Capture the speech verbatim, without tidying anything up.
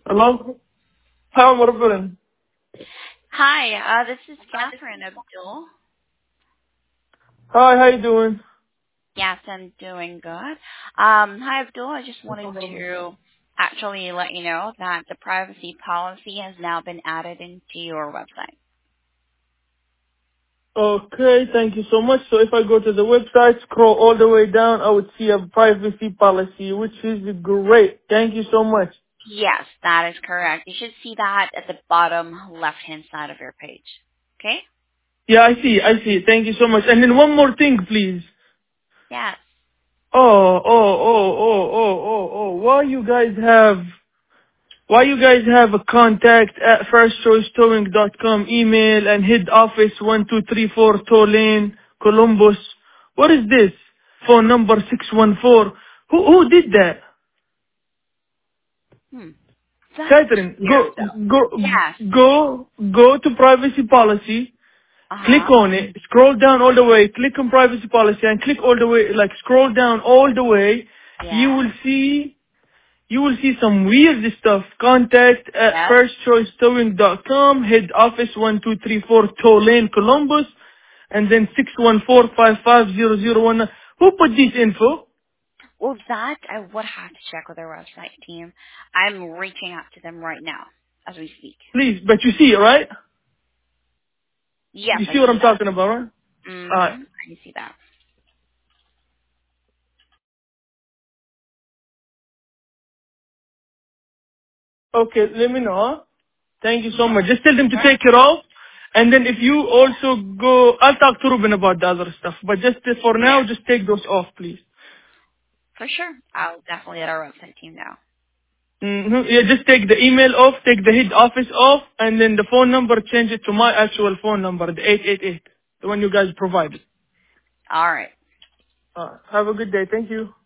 Hello? Hi, Marvin. Hi, uh, this is Catherine Abdul. Hi, how you doing? Yes, I'm doing good. Um, hi, Abdul. I just wanted to actually let you know that the privacy policy has now been added into your website. Okay, thank you so much. So if I go to the website, scroll all the way down, I would see a privacy policy, which is great. Thank you so much. Yes, that is correct. You should see that at the bottom left-hand side of your page. Okay? Yeah, I see, I see. Thank you so much. And then one more thing, please. Yes. Oh, oh, oh, oh, oh, oh, oh. Why you guys have Why you guys have a contact at first choice towing dot com email and head office one two three four Toll Lane, Columbus? What is this? Phone number six one four. Who who did that? Hmm. That's Catherine, weird, go though. go Yes. go go to privacy policy. Click Uh-huh. on it. Scroll down all the way. Click on privacy policy and click all the way. Like scroll down all the way. You Yeah. will see You will see some weird stuff. Contact at Yes. first choice towing dot com, head office one two three four Toll Lane, Columbus, and then six one four five five zero zero one. Who put this info? Well, that I would have to check with our website team. I'm reaching out to them right now as we speak. Please, but you see it, right? Yes, You I see what see I'm that. talking about, right? Alright. Mm-hmm. I see that. Okay, let me know, huh? Thank you so much. Just tell them to Sure. take it off. And then if you also go, I'll talk to Ruben about the other stuff. But just uh, for now, Yeah, just take those off, please. for sure. I'll definitely let our website team know. hmm Yeah, just take the email off, take the head office off, and then the phone number, change it to my actual phone number, the eight eight eight, the one you guys provided. All right. Uh, have a good day. Thank you.